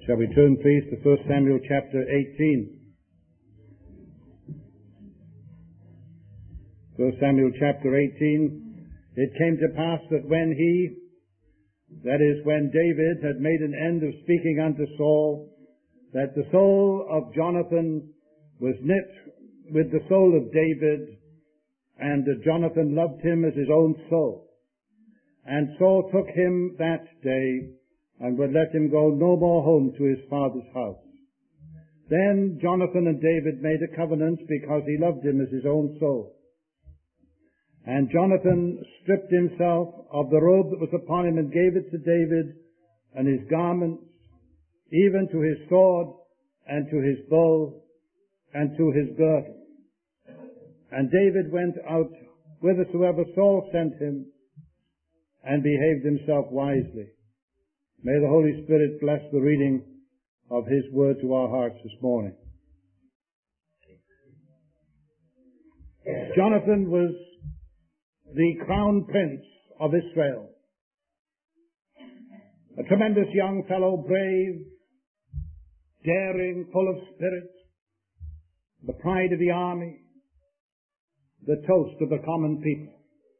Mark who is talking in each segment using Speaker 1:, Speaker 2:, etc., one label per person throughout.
Speaker 1: Shall we turn, please, to 1 Samuel chapter 18? 1 Samuel chapter 18. It came to pass that when when David had made an end of speaking unto Saul, that the soul of Jonathan was knit with the soul of David, and Jonathan loved him as his own soul. And Saul took him that day, and would let him go no more home to his father's house. Then Jonathan and David made a covenant, because he loved him as his own soul. And Jonathan stripped himself of the robe that was upon him, and gave it to David, and his garments, even to his sword, and to his bow, and to his girdle. And David went out whithersoever Saul sent him, and behaved himself wisely. May the Holy Spirit bless the reading of His Word to our hearts this morning. Jonathan was the crown prince of Israel. A tremendous young fellow, brave, daring, full of spirit, the pride of the army, the toast of the common people.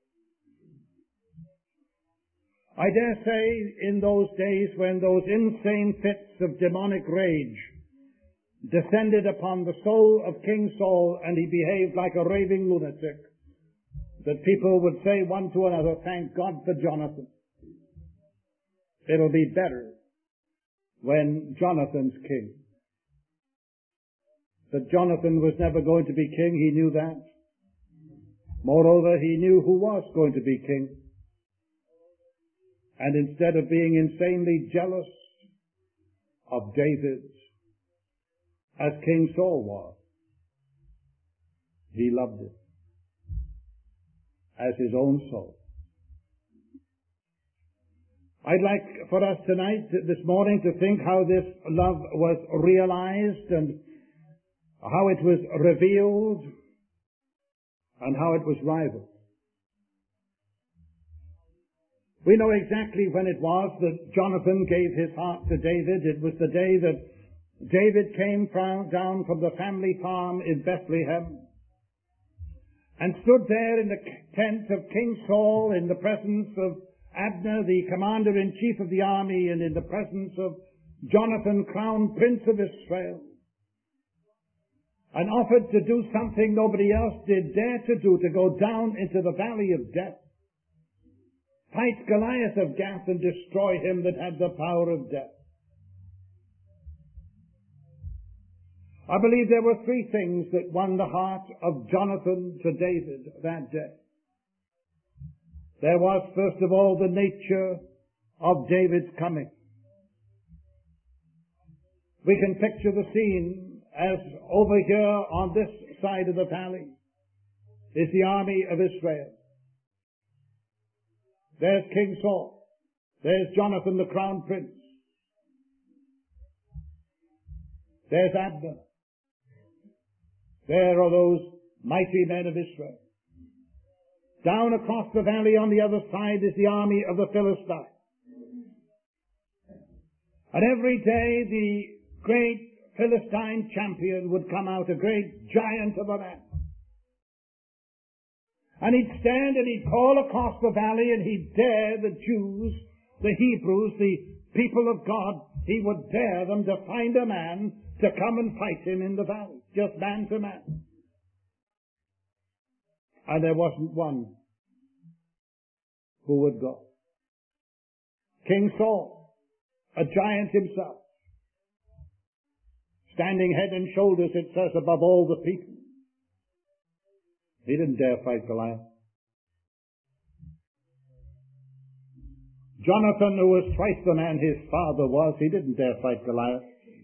Speaker 1: I dare say in those days when those insane fits of demonic rage descended upon the soul of King Saul and he behaved like a raving lunatic, that people would say one to another, "Thank God for Jonathan. It'll be better when Jonathan's king." But Jonathan was never going to be king, he knew that. Moreover, he knew who was going to be king. And instead of being insanely jealous of David, as King Saul was, he loved him as his own soul. I'd like for us tonight, this morning, to think how this love was realized and how it was revealed and how it was rivaled. We know exactly when it was that Jonathan gave his heart to David. It was the day that David came down from the family farm in Bethlehem and stood there in the tent of King Saul in the presence of Abner, the commander-in-chief of the army, and in the presence of Jonathan, crown prince of Israel, and offered to do something nobody else did dare to do, to go down into the valley of death, fight Goliath of Gath and destroy him that had the power of death. I believe there were three things that won the heart of Jonathan to David that day. There was, first of all, the nature of David's coming. We can picture the scene as over here on this side of the valley is the army of Israel. There's King Saul. There's Jonathan, the crown prince. There's Abner. There are those mighty men of Israel. Down across the valley on the other side is the army of the Philistines. And every day the great Philistine champion would come out, a great giant of a man. And he'd stand and he'd call across the valley and he'd dare the Jews, the Hebrews, the people of God, he would dare them to find a man to come and fight him in the valley, just man to man. And there wasn't one who would go. King Saul, a giant himself, standing head and shoulders, it says, above all the people. He didn't dare fight Goliath. Jonathan, who was twice the man his father was, he didn't dare fight Goliath.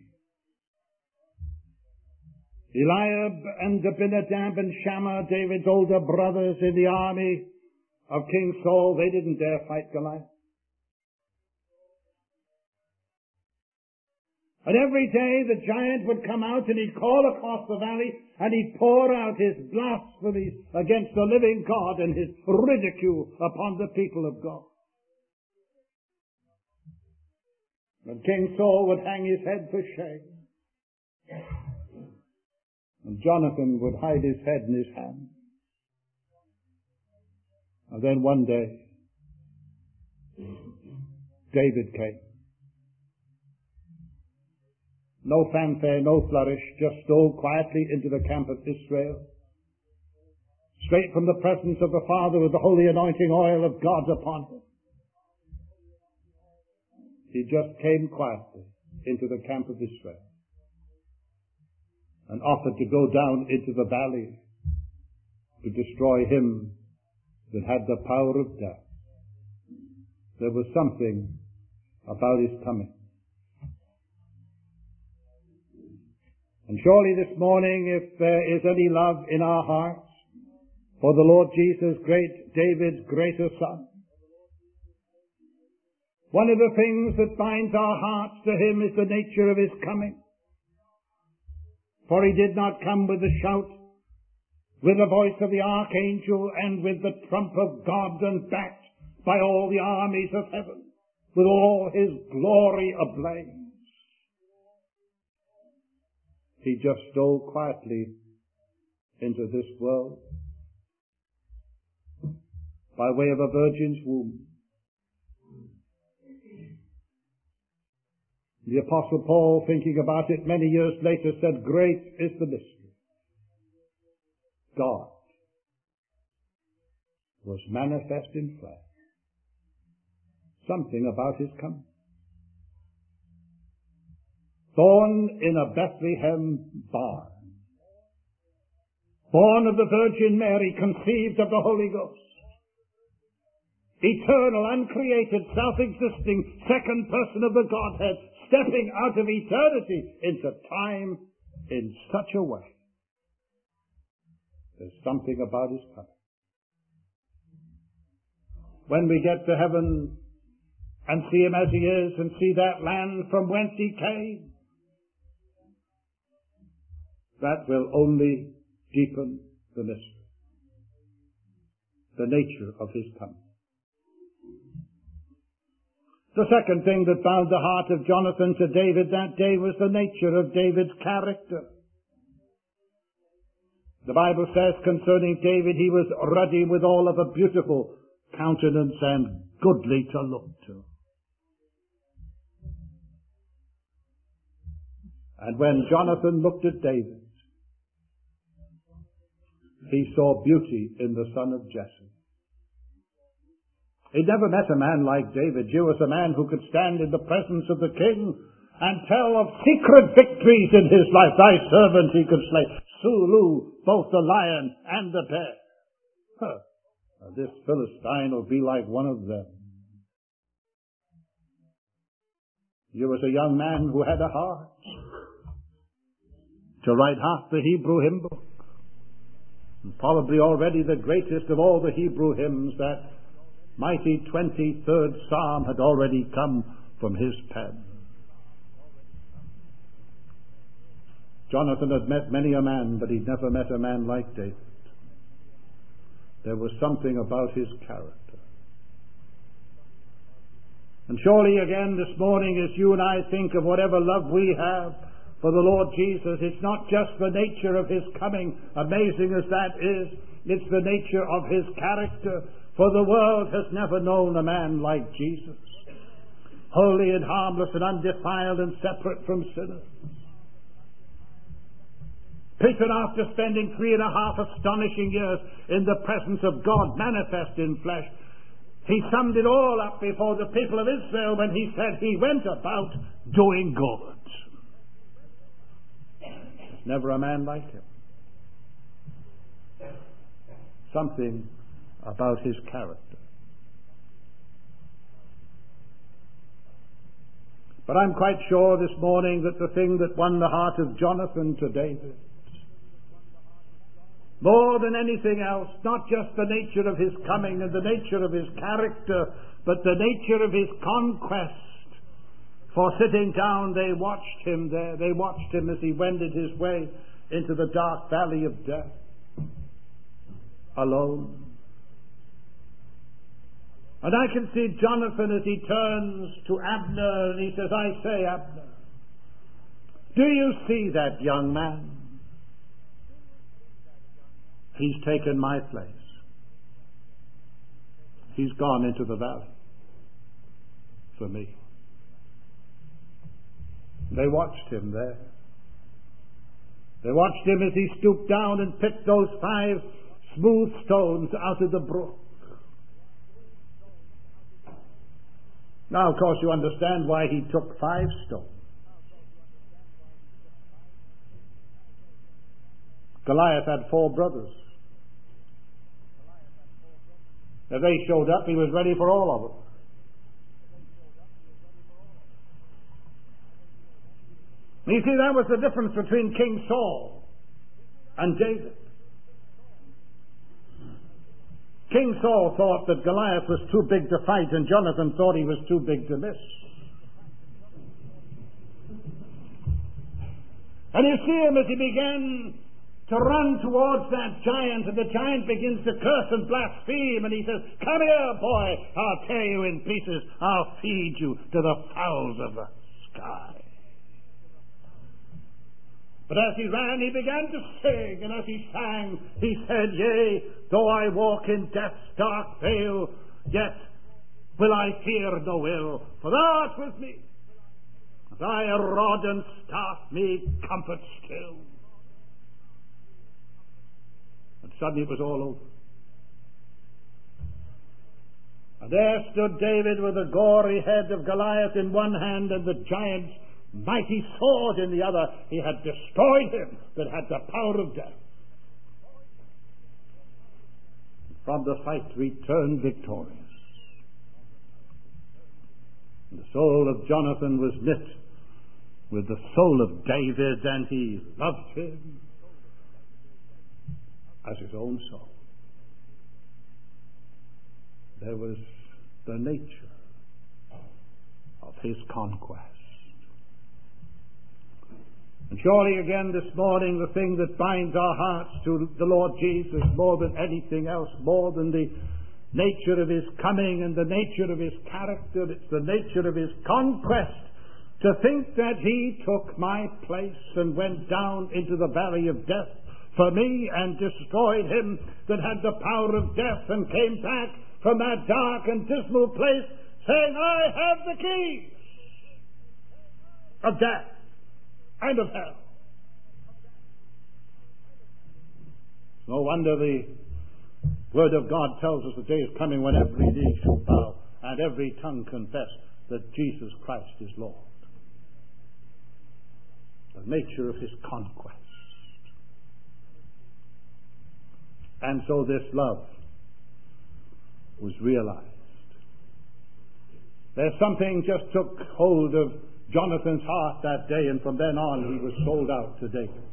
Speaker 1: Eliab and Abinadab and Shammah, David's older brothers in the army of King Saul, they didn't dare fight Goliath. And every day the giant would come out and he'd call across the valley and he'd pour out his blasphemies against the living God and his ridicule upon the people of God. And King Saul would hang his head for shame. And Jonathan would hide his head in his hand. And then one day, David came. No fanfare, no flourish, just stole quietly into the camp of Israel. Straight from the presence of the Father with the holy anointing oil of God upon him. He just came quietly into the camp of Israel and offered to go down into the valley to destroy him that had the power of death. There was something about his coming. And surely this morning, if there is any love in our hearts for the Lord Jesus, David's greater son, one of the things that binds our hearts to him is the nature of his coming. For he did not come with a shout, with the voice of the archangel, and with the trump of God, and backed by all the armies of heaven, with all his glory ablaze. He just stole quietly into this world by way of a virgin's womb. The Apostle Paul, thinking about it many years later, said, "Great is the mystery. God was manifest in flesh." Something about his coming. Born in a Bethlehem barn. Born of the Virgin Mary, conceived of the Holy Ghost. Eternal, uncreated, self-existing, second person of the Godhead, stepping out of eternity into time in such a way. There's something about his coming. When we get to heaven and see him as he is, and see that land from whence he came, that will only deepen the mystery, the nature of his coming. The second thing that bound the heart of Jonathan to David that day was the nature of David's character. The Bible says concerning David, he was ruddy with all of a beautiful countenance and goodly to look to. And when Jonathan looked at David, he saw beauty in the son of Jesse. He never met a man like David. Here was a man who could stand in the presence of the king and tell of secret victories in his life. Thy servant he could slay. Sulu, both the lion and the bear. This Philistine will be like one of them. Here was a young man who had a heart to write half the Hebrew hymn book. And probably already the greatest of all the Hebrew hymns, that mighty 23rd Psalm, had already come from his pen. Jonathan had met many a man, but he'd never met a man like David. There was something about his character. And surely again this morning, as you and I think of whatever love we have for the Lord Jesus, it's not just the nature of his coming, amazing as that is, it's the nature of his character. For the world has never known a man like Jesus, holy and harmless and undefiled and separate from sinners. Peter, after spending 3.5 astonishing years in the presence of God manifest in flesh, he summed it all up before the people of Israel when he said he went about doing good. There's never a man like him. Something about his character. But I'm quite sure this morning that the thing that won the heart of Jonathan to David, more than anything else, not just the nature of his coming and the nature of his character, but the nature of his conquest. For sitting down, they watched him there. They watched him as he wended his way into the dark valley of death, alone. And I can see Jonathan as he turns to Abner and he says, I say, Abner, do you see that young man? He's taken my place. He's gone into the valley for me. They watched him there. They watched him as he stooped down and picked those 5 smooth stones out of the brook. Now, of course, you understand why he took 5 stones. Goliath had 4 brothers. If they showed up, he was ready for all of them. You see, that was the difference between King Saul and David. King Saul thought that Goliath was too big to fight, and Jonathan thought he was too big to miss. And you see him as he began to run towards that giant, and the giant begins to curse and blaspheme, and he says, come here, boy, I'll tear you in pieces, I'll feed you to the fowls of the sky. But as he ran, he began to sing, and as he sang, he said, yea, though I walk in death's dark vale, yet will I fear no ill, for thou art with me. Thy rod and staff me comfort still. And suddenly it was all over. And there stood David with the gory head of Goliath in one hand and the giant's mighty sword in the other. He had destroyed him that had the power of death. From the fight returned victorious. And the soul of Jonathan was knit with the soul of David, and he loved him as his own soul. There was the nature of his conquest. And surely again this morning, the thing that binds our hearts to the Lord Jesus more than anything else, more than the nature of his coming and the nature of his character, it's the nature of his conquest. To think that he took my place and went down into the valley of death for me and destroyed him that had the power of death, and came back from that dark and dismal place saying, I have the keys of death and of hell. No wonder the Word of God tells us the day is coming when every knee shall bow and every tongue confess that Jesus Christ is Lord. The nature of his conquest. And so this love was realized. There's something just took hold of Jonathan's heart that day, and from then on he was sold out to David.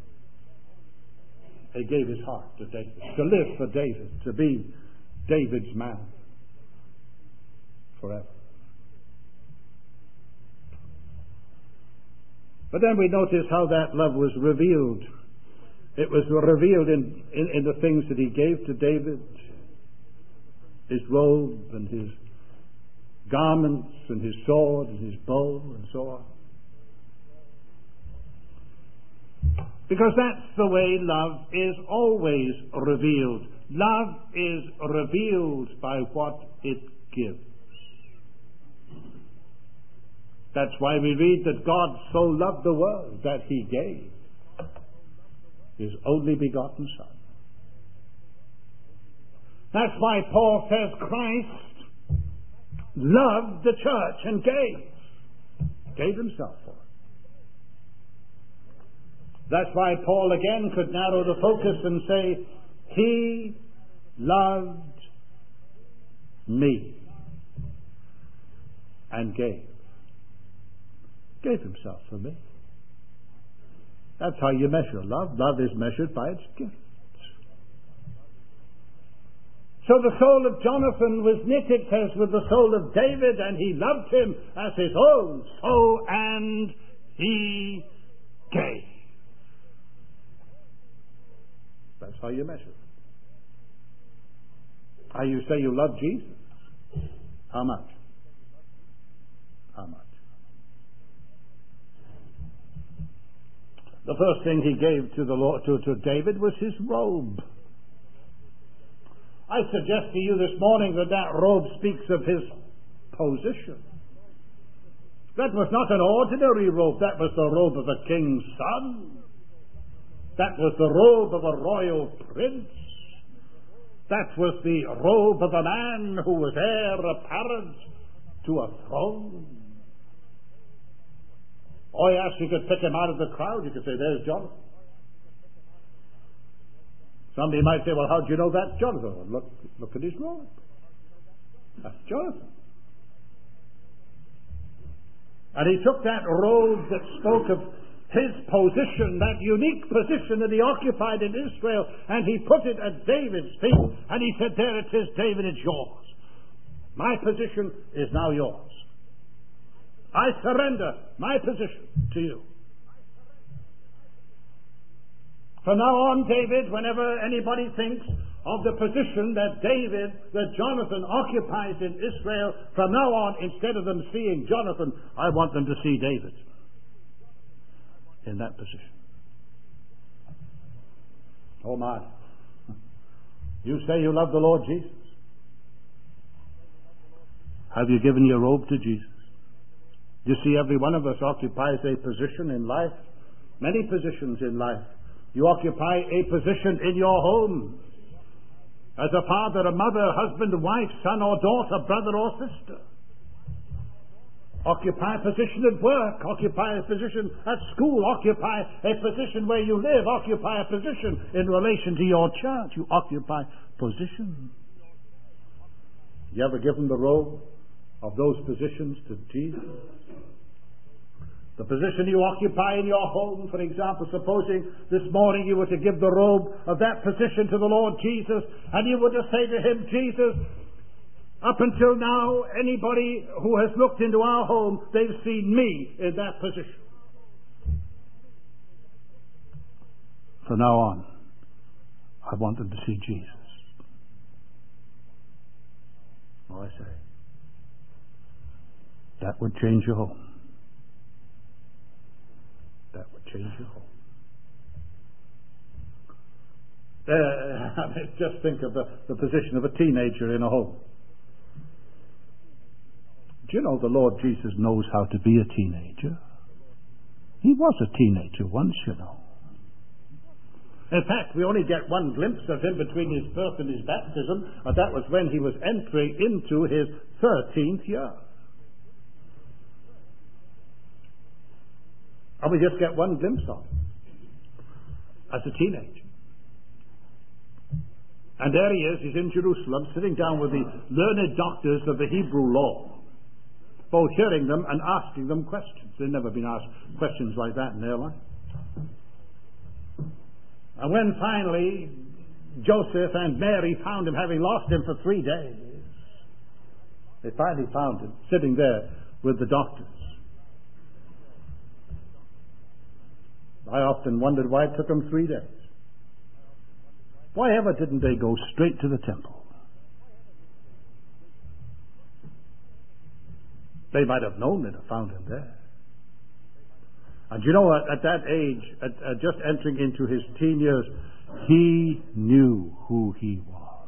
Speaker 1: He gave his heart to David, to live for David, to be David's man forever. But then we notice how that love was revealed. It was revealed in the things that he gave to David, his robe and his garments and his sword and his bow and so on. Because that's the way love is always revealed. Love is revealed by what it gives. That's why we read that God so loved the world that he gave his only begotten Son. That's why Paul says Christ loved the church and gave himself for it. That's why Paul again could narrow the focus and say, he loved me and gave himself for me. That's how you measure love. Love is measured by its gifts. So the soul of Jonathan was knit, it says, with the soul of David, and he loved him as his own. So, and he gave. That's how you measure it. How you say you love Jesus. How much? How much? The first thing he gave to the Lord, to David, was his robe. I suggest to you this morning that that robe speaks of his position. That was not an ordinary robe. That was the robe of a king's son. That was the robe of a royal prince. That was the robe of a man who was heir apparent to a throne. Oh yes, you could pick him out of the crowd. You could say, there's Jonathan. Somebody might say, well, how do you know that's Jonathan? Well, look at his robe. That's Jonathan. And he took that robe that spoke of his position, that unique position that he occupied in Israel, and he put it at David's feet, and he said, there it is, David, it's yours. My position is now yours. I surrender my position to you. From now on, David, whenever anybody thinks of the position that Jonathan occupies in Israel, from now on, instead of them seeing Jonathan, I want them to see David in that position. Oh my. You say you love the Lord Jesus. Have you given your robe to Jesus? You see, every one of us occupies a position in life, many positions in life. You occupy a position in your home, as a father, a mother, husband, wife, son or daughter, brother or sister. Occupy a position at work, occupy a position at school, occupy a position where you live, occupy a position in relation to your church. You occupy position. You ever given the robe of those positions to Jesus? The position you occupy in your home, for example, supposing this morning you were to give the robe of that position to the Lord Jesus, and you were to say to him, Jesus, up until now, anybody who has looked into our home, they've seen me in that position. From now on, I want them to see Jesus. Oh, I say, that would change your home. That would change your home. Just think of the position of a teenager in a home. Do you know the Lord Jesus knows how to be a teenager? He was a teenager once, you know. In fact, we only get one glimpse of him between his birth and his baptism, and that was when he was entering into his 13th year. And we just get one glimpse of him as a teenager. And there he is, he's in Jerusalem, sitting down with the learned doctors of the Hebrew law, both hearing them and asking them questions. They've never been asked questions like that in their life. And when finally Joseph and Mary found him, having lost him for 3 days, they finally found him sitting there with the doctors. I often wondered why it took them 3 days. Why ever didn't they go straight to the temple? They might have known they'd have found him there. And you know, at that age, just entering into his teen years, he knew who he was.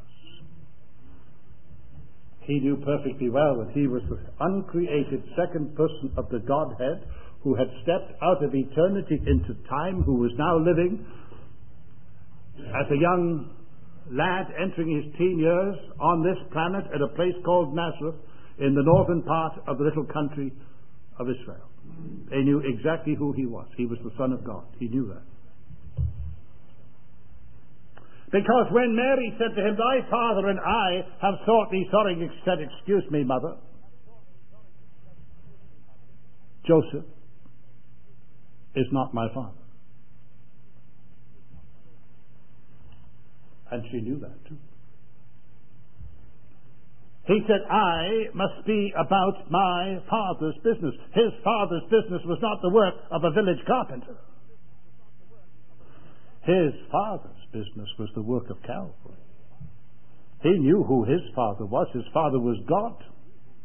Speaker 1: He knew perfectly well that he was the uncreated second person of the Godhead, who had stepped out of eternity into time, who was now living as a young lad entering his teen years on this planet at a place called Nazareth in the northern part of the little country of Israel. They knew exactly who he was. He was the Son of God. He knew that. Because when Mary said to him, "Thy father and I have sought thee," he said, "Excuse me, mother. Joseph is not my father." And she knew that too. He said, "I must be about my father's business." His father's business was not the work of a village carpenter. His father's business was the work of Calvary. He knew who his father was. His father was God.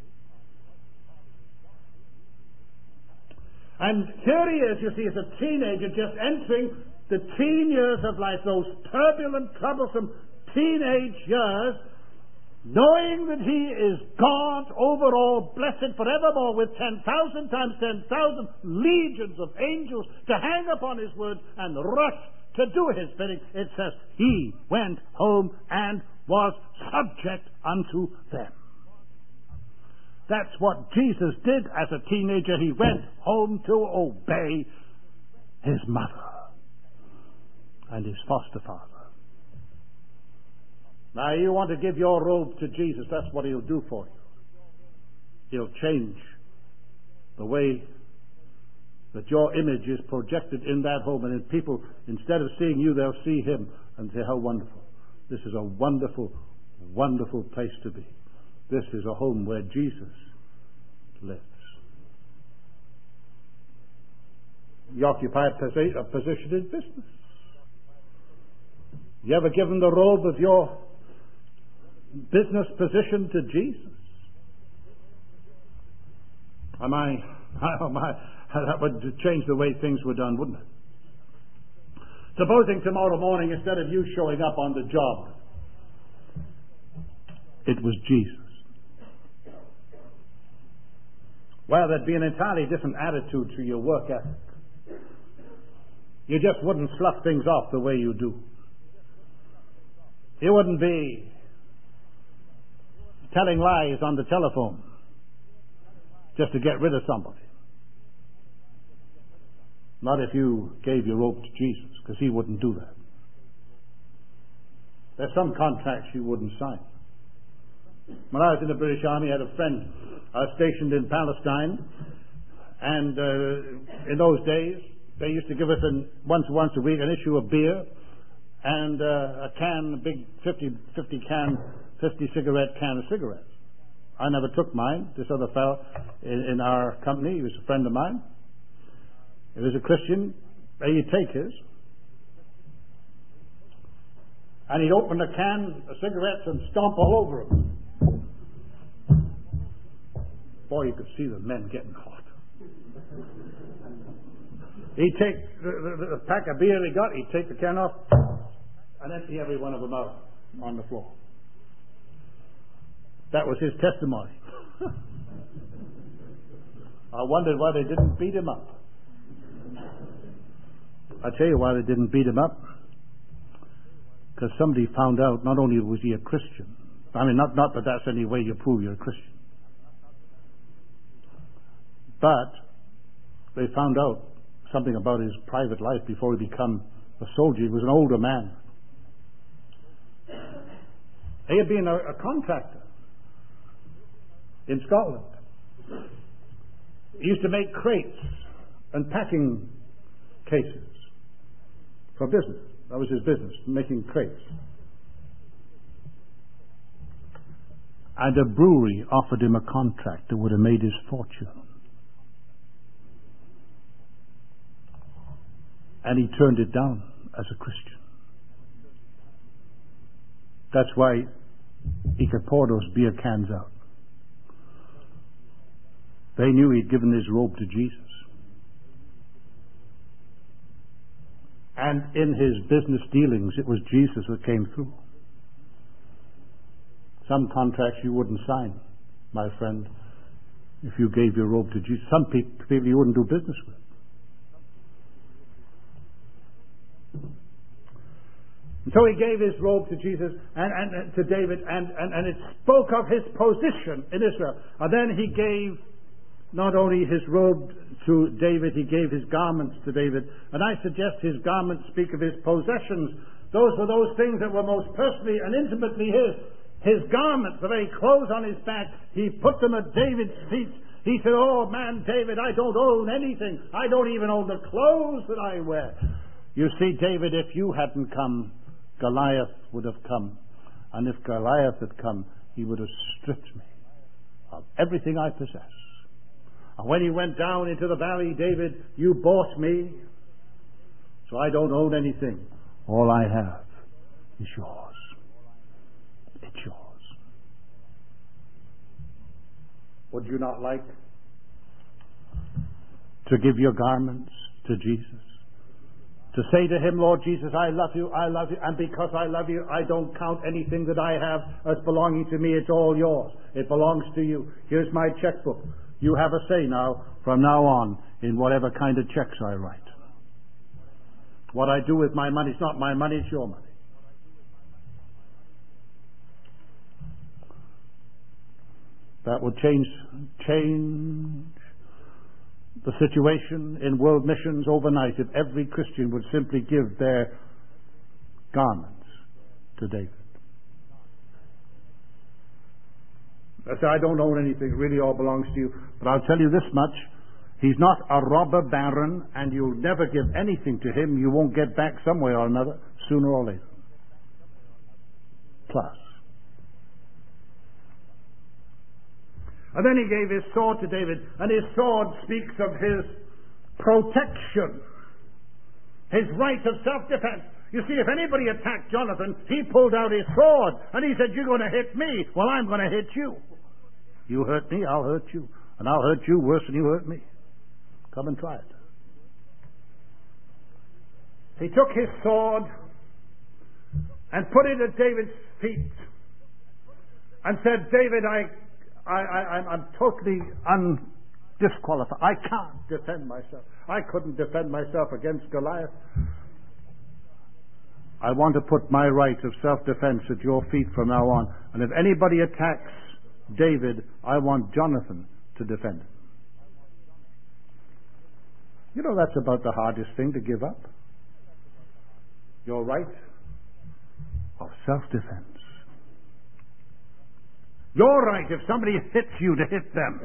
Speaker 2: And here he is, you see, as a teenager, just entering the teen years of life, those turbulent, troublesome teenage years, knowing that he is God over all, blessed forevermore, with 10,000 times 10,000 legions of angels to hang upon his word and rush to do his bidding. It says he went home and was subject unto them. That's what Jesus did as a teenager. He went home to obey his mother and his foster father. Now, you want to give your robe to Jesus, that's what he'll do for you. He'll change the way that your image is projected in that home, and then people, instead of seeing you, they'll see him and say, how wonderful. This is a wonderful, wonderful place to be. This is a home where Jesus lives. You occupy a position in business. You ever given the robe of your business position to Jesus? That would change the way things were done, wouldn't it? Supposing tomorrow morning, instead of you showing up on the job, it was Jesus. Well, there'd be an entirely different attitude to your work ethic. You just wouldn't slough things off the way you do. You wouldn't be telling lies on the telephone just to get rid of somebody. Not if you gave your robe to Jesus, because he wouldn't do that. There's some contracts you wouldn't sign. When I was in the British Army, I had a friend stationed in Palestine, and in those days they used to give us once a week an issue of beer and a big 50 cigarette can of cigarettes. I never took mine. This other fellow in our company, he was a friend of mine. He was a Christian. He'd take his, and he'd open a can of cigarettes and stomp all over them. Boy, you could see the men getting hot. He'd take the pack of beer he got, he'd take the can off and empty every one of them out on the floor. That was his testimony. I wondered why they didn't beat him up. I tell you why they didn't beat him up. Because somebody found out not only was he a Christian, I mean, not that that's any way you prove you're a Christian, but they found out something about his private life before he became a soldier. He was an older man. He had been a contractor in Scotland. He used to make crates and packing cases for business. That was his business, making crates. And a brewery offered him a contract that would have made his fortune. And he turned it down as a Christian. That's why he could pour those beer cans out. They knew he'd given his robe to Jesus. And in his business dealings, it was Jesus that came through. Some contracts you wouldn't sign, my friend, if you gave your robe to Jesus. Some people you wouldn't do business with. And so he gave his robe to Jesus and to David, and it spoke of his position in Israel. And then he gave not only his robe to David, he gave his garments to David. And I suggest his garments speak of his possessions. Those were those things that were most personally and intimately his. His garments, the very clothes on his back, he put them at David's feet. He said, oh man, David, I don't own anything. I don't even own the clothes that I wear. You see, David, if you hadn't come, Goliath would have come. And if Goliath had come, he would have stripped me of everything I possess. And when he went down into the valley, David, you bought me, so I don't own anything. All I have is yours. It's yours. Would you not like to give your garments to Jesus. To say to Him, Lord Jesus, I love you, and because I love you, I don't count anything that I have as belonging to me. It's all yours. It belongs to you. Here's my checkbook. You have a say now, from now on, in whatever kind of checks I write. What I do with my money is not my money, it's your money. That would change the situation in world missions overnight if every Christian would simply give their garments to David. I say, I don't own anything, it really all belongs to you. But I'll tell you this much, he's not a robber baron, and you'll never give anything to him you won't get back some way or another, sooner or later. Plus. And then he gave his sword to David, and his sword speaks of his protection, his right of self-defense. You see, if anybody attacked Jonathan, he pulled out his sword, and he said, you're going to hit me, well, I'm going to hit you. You hurt me, I'll hurt you. And I'll hurt you worse than you hurt me. Come and try it. He took his sword and put it at David's feet and said, David, I'm totally disqualified. I can't defend myself. I couldn't defend myself against Goliath. I want to put my right of self-defense at your feet from now on. And if anybody attacks David, I want Jonathan to defend him. You know, that's about the hardest thing to give up. Your right of self-defense. Your right, if somebody hits you, to hit them.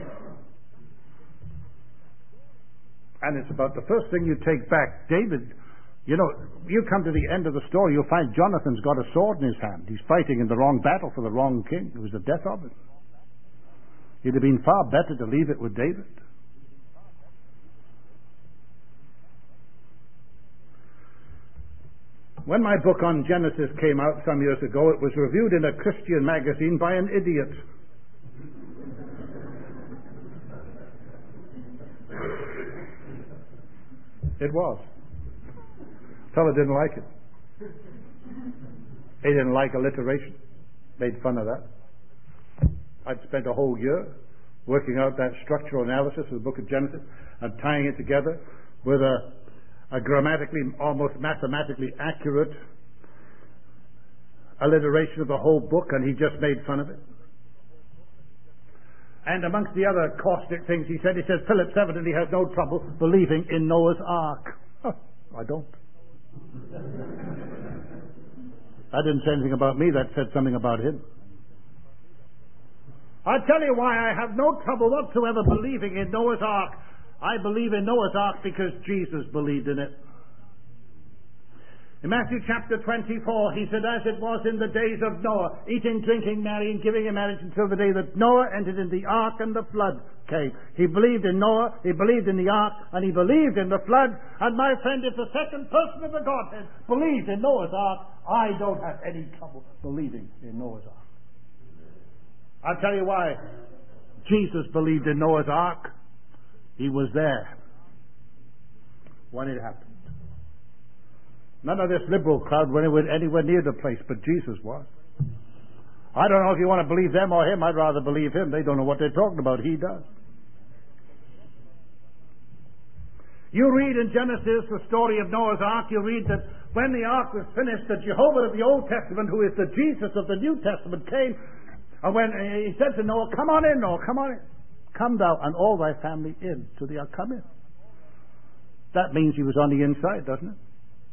Speaker 2: And it's about the first thing you take back. David, you know, you come to the end of the story, you'll find Jonathan's got a sword in his hand. He's fighting in the wrong battle for the wrong king. It was the death of him. It'd have been far better to leave it with David. When my book on Genesis came out some years ago, it was reviewed in a Christian magazine by an idiot. It was. The fellow didn't like it. He didn't like alliteration. Made fun of that. I'd spent a whole year working out that structural analysis of the book of Genesis and tying it together with a grammatically, almost mathematically accurate alliteration of the whole book, and he just made fun of it. And amongst the other caustic things he says, Phillips evidently has no trouble believing in Noah's Ark. Oh, I don't. That didn't say anything about me, that said something about him. I'll tell you why I have no trouble whatsoever believing in Noah's Ark. I believe in Noah's Ark because Jesus believed in it. In Matthew chapter 24, he said, as it was in the days of Noah, eating, drinking, marrying, giving in marriage until the day that Noah entered in the ark and the flood came. He believed in Noah, he believed in the ark, and he believed in the flood. And my friend, if the second person of the Godhead believed in Noah's ark, I don't have any trouble believing in Noah's ark. I'll tell you why. Jesus believed in Noah's ark. He was there when it happened. None of this liberal crowd went anywhere near the place, but Jesus was. I don't know if you want to believe them or him. I'd rather believe him. They don't know what they're talking about. He does. You read in Genesis the story of Noah's ark. You read that when the ark was finished, the Jehovah of the Old Testament, who is the Jesus of the New Testament, came. And when he said to Noah, come on in, Noah, come on in. Come thou and all thy family in to the ark. Come in. That means he was on the inside, doesn't it?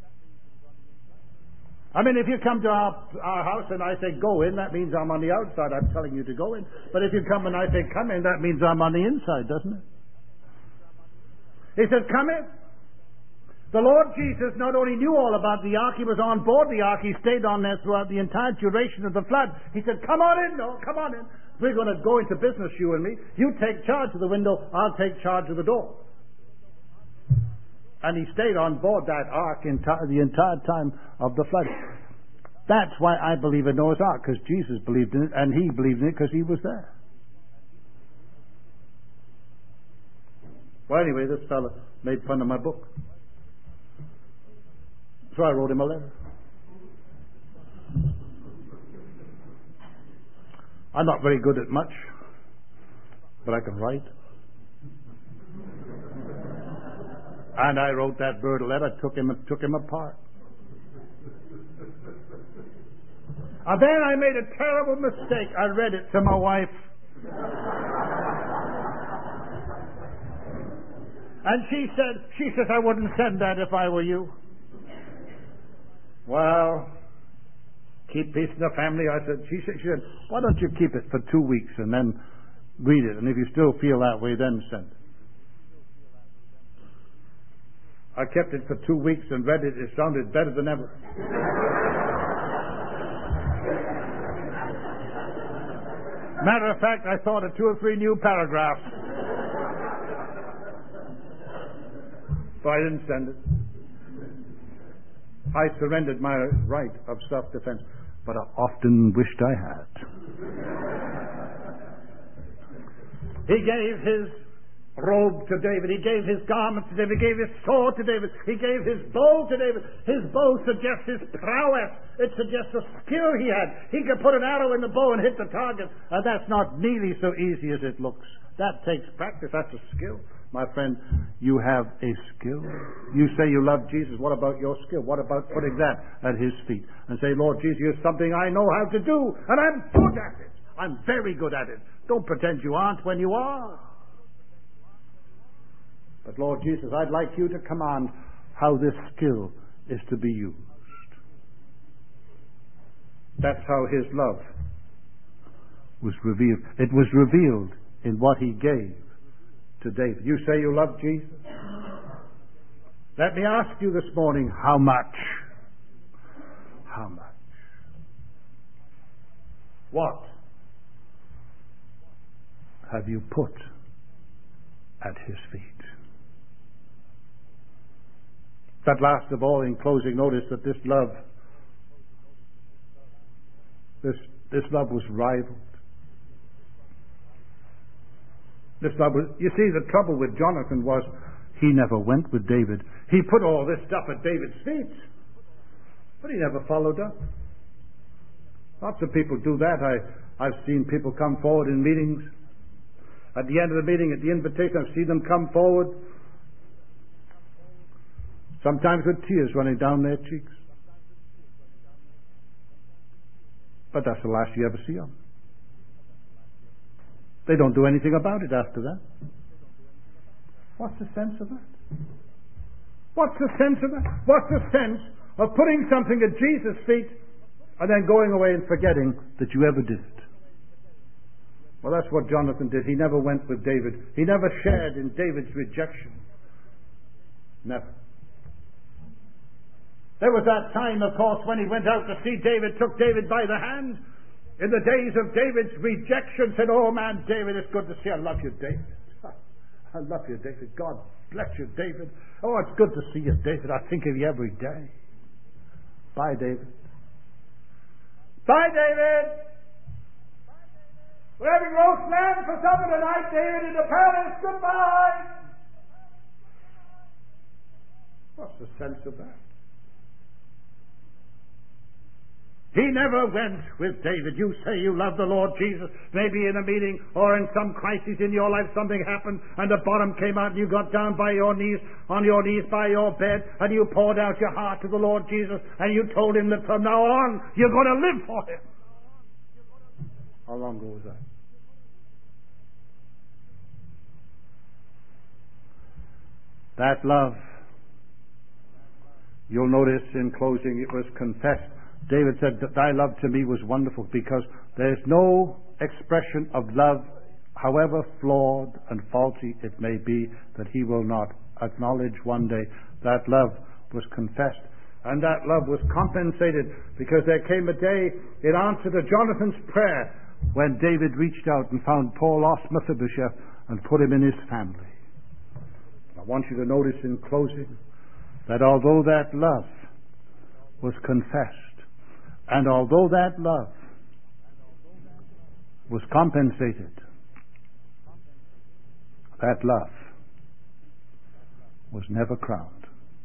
Speaker 2: I mean, if you come to our house and I say go in, that means I'm on the outside. I'm telling you to go in. But if you come and I say come in, that means I'm on the inside, doesn't it? He said, come in. The Lord Jesus not only knew all about the ark, he was on board the ark. He stayed on there throughout the entire duration of the flood. He said, come on in, Noah, come on in. We're going to go into business, you and me. You take charge of the window, I'll take charge of the door. And he stayed on board that ark the entire time of the flood. That's why I believe in Noah's ark, because Jesus believed in it, and he believed in it because he was there. Well, anyway, this fellow made fun of my book. So I wrote him a letter. I'm not very good at much, but I can write. And I wrote that bird a letter, took him apart. And then I made a terrible mistake. I read it to my wife. And she says, I wouldn't send that if I were you. Well, keep peace in the family. She said, why don't you keep it for 2 weeks and then read it? And if you still feel that way, then send it. I kept it for 2 weeks and read it. It sounded better than ever. Matter of fact, I thought of 2 or 3 new paragraphs. So I didn't send it. I surrendered my right of self-defense, but I often wished I had. He gave his robe to David. He gave his garment to David. He gave his sword to David. He gave his bow to David. His bow suggests his prowess. It suggests the skill he had. He could put an arrow in the bow and hit the target. And that's not nearly so easy as it looks. That takes practice. That's a skill. My friend, you have a skill. You say you love Jesus. What about your skill? What about putting that at his feet? And say, Lord Jesus, here's something I know how to do, and I'm good at it. I'm very good at it. Don't pretend you aren't when you are. But Lord Jesus, I'd like you to command how this skill is to be used. That's how his love was revealed. It was revealed in what he gave to David. You say you love Jesus? Let me ask you this morning, how much? How much? What have you put at his feet? But last of all, in closing, notice that this love was rivaled. This love was, you see, the trouble with Jonathan was he never went with David. He put all this stuff at David's feet, but he never followed up. Lots of people do that. I've seen people come forward in meetings. At the end of the meeting, at the invitation, I've seen them come forward, sometimes with tears running down their cheeks. But that's the last you ever see of them. They don't do anything about it after that. What's the sense of that? What's the sense of that? What's the sense of putting something at Jesus' feet and then going away and forgetting that you ever did it? Well, that's what Jonathan did. He never went with David. He never shared in David's rejection. Never. There was that time, of course, when he went out to see David, took David by the hand. In the days of David's rejection, said, oh man, David, it's good to see you. I love you, David. I love you, David. God bless you, David. Oh, it's good to see you, David. I think of you every day. Bye, David. Bye, David. We're having roast lamb for supper tonight, David, in the palace. Goodbye. What's the sense of that? He never went with David. You say you love the Lord Jesus. Maybe in a meeting or in some crisis in your life something happened and the bottom came out and you got down by your knees, on your knees by your bed, and you poured out your heart to the Lord Jesus and you told him that from now on you're going to live for him. How long ago was that? That love, you'll notice in closing, it was confessed. David said that thy love to me was wonderful, because there's no expression of love, however flawed and faulty it may be, that he will not acknowledge one day. That love was confessed, and that love was compensated, because there came a day in answer to Jonathan's prayer when David reached out and found poor lost Mephibosheth and put him in his family. I want you to notice in closing that although that love was confessed, and although that love was compensated, that love was never crowned.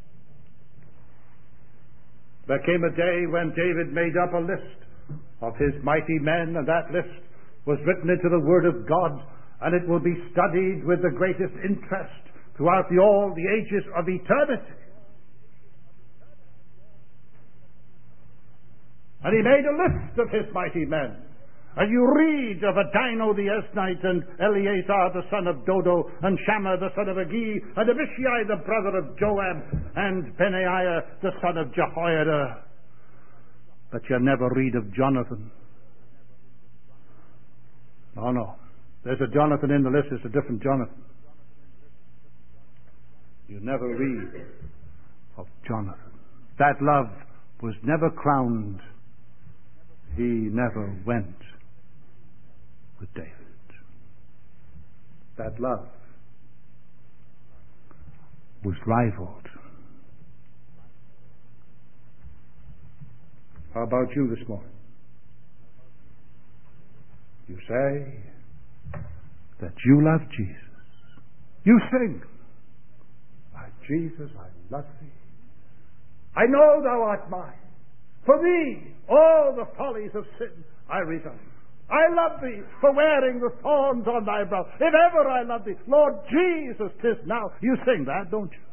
Speaker 2: There came a day when David made up a list of his mighty men, and that list was written into the Word of God, and it will be studied with the greatest interest throughout all the ages of eternity. And he made a list of his mighty men. And you read of Adino the Esnite, and Eleazar the son of Dodo, and Shammah the son of Agi, and Abishai the brother of Joab, and Benaiah the son of Jehoiada. But you never read of Jonathan. No. There's a Jonathan in the list, it's a different Jonathan. You never read of Jonathan. That love was never crowned. He never went with David. That love was rivaled. How about you this morning? You say that you love Jesus. You sing, "My Jesus, I love thee. I know thou art mine. For thee, all the follies of sin I resign. I love thee for wearing the thorns on thy brow. If ever I love thee, Lord Jesus, 'tis now." You sing that, don't you?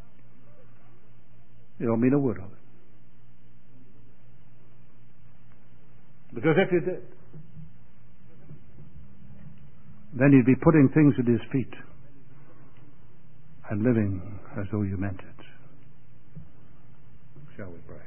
Speaker 2: You don't mean a word of it. Because if you did, then you'd be putting things at his feet and living as though you meant it. Shall we pray?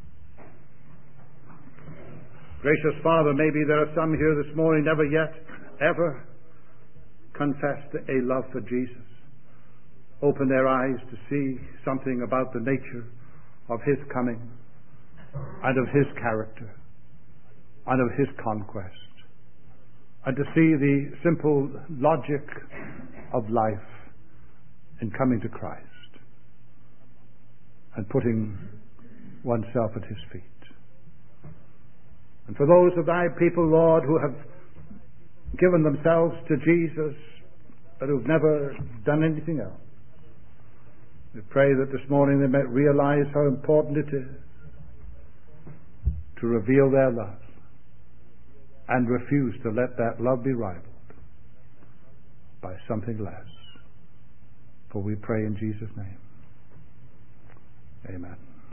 Speaker 2: Gracious Father, maybe there are some here this morning never yet, ever confessed a love for Jesus. Open their eyes to see something about the nature of his coming and of his character and of his conquest, and to see the simple logic of life in coming to Christ and putting oneself at his feet. And for those of thy people, Lord, who have given themselves to Jesus but who've never done anything else, we pray that this morning they might realize how important it is to reveal their love and refuse to let that love be rivaled by something less. For we pray in Jesus' name. Amen.